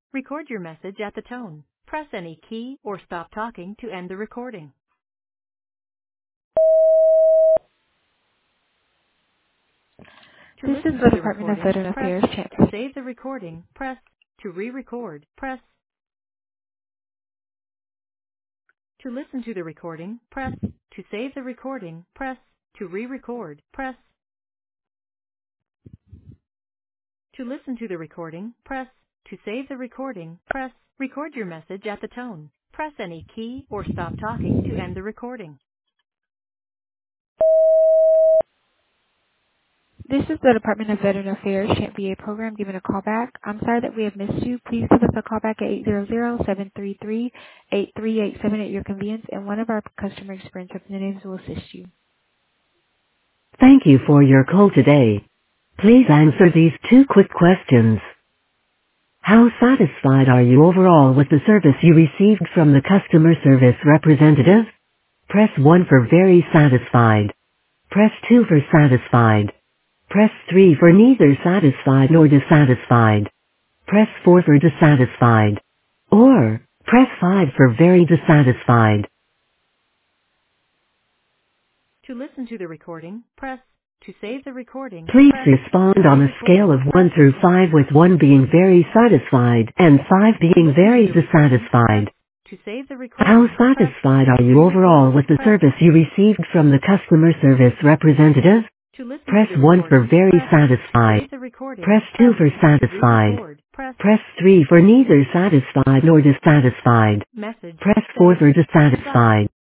Record your message at the tone. Press any key or stop talking to end the recording. To This is listen the to the Department of recording, Veteran press. Affairs chat. To save the recording, press. To re-record, press. To listen to the recording, press. To save the recording, press. To re-record, press. To listen to the recording, press. To save the recording, press. Record your message at the tone. Press any key or stop talking to end the recording. This is the Department of Veteran Affairs Chant VA program. Giving a call back. I'm sorry that we have missed you. Please give us a call back at 800-733-8387 at your convenience, and one of our customer experience representatives will assist you. Thank you for your call today. Please answer these two quick questions. How satisfied are you overall with the service you received from the customer service representative? Press 1 for very satisfied. Press 2 for satisfied. Press 3 for neither satisfied nor dissatisfied. Press 4 for dissatisfied. Or, press 5 for very dissatisfied. To listen to the recording, press. To save the recording, Please press. To respond on a scale re-record, of press. 1 through 5 with 1 being very satisfied and 5 To being listen to very the recording, press. dissatisfied. To save the How recording, press. satisfied are To you overall re-record, with the press. service you received from the customer service representative? To listen to Press the 1 for recording, very press. To satisfied. save the recording, Press 2 press. for To satisfied. re-record, press. Press 3 for neither satisfied nor dissatisfied. Message Press 4 sent. for Goodbye. dissatisfied.